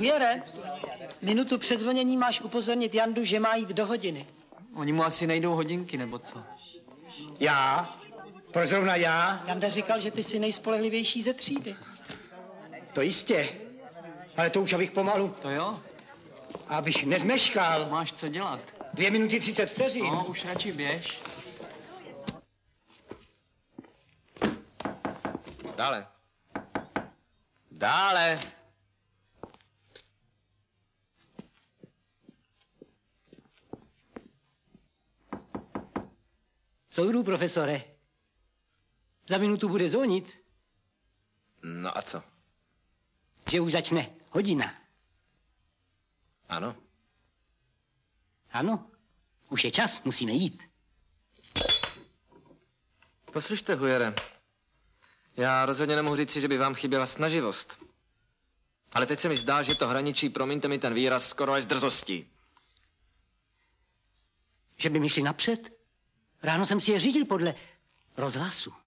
Ujere, minutu před zvonění máš upozornit Jandu, že má jít do hodiny. Oni mu asi nejdou hodinky, nebo co? Já? Proč zrovna já? Janda říkal, že ty jsi nejspolehlivější ze třídy. To jistě. Ale to už abych pomalu. To jo? Abych nezmeškal. Máš co dělat. 2 minuty 30 vteřin. No, už radši běž. Dále. Dále. Soudru, profesore. Za minutu bude zvonit. No a co? Že už začne hodina. Ano. Ano, už je čas, musíme jít. Poslyšte, Hujere, já rozhodně nemohu říci, že by vám chyběla snaživost. Ale teď se mi zdá, že to hraničí, promiňte mi ten výraz, skoro až s drzostí. Že by mi šli napřed? Ráno jsem si je řídil podle rozhlasu.